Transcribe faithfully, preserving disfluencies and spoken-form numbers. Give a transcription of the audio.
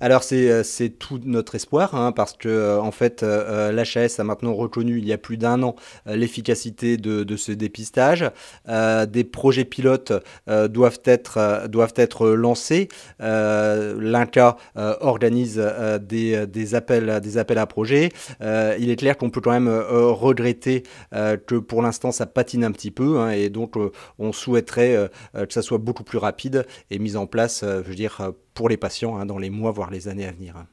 Alors c'est, heu, c'est tout notre espoir, hein, parce que, heu, en fait, heu heu, l'H A S a maintenant reconnu il y a plus d'un an, heu, l'efficacité de de ce dépistage. Heu, des projets pilotes, heu, doivent être, heu, doivent être lancés. Heu, L'INCa, heu, organise, heu, des, des appels des appels à projets. Heu, il est clair qu'on peut quand même, heu, regretter, heu, que pour l'instant ça patine un petit peu, hein, et donc, heu, on souhaiterait, heu heu, que ça soit beaucoup plus rapide et mis en place, heu, je veux dire, heu, pour les patients, hein, dans les mois, voire les années à venir, hein.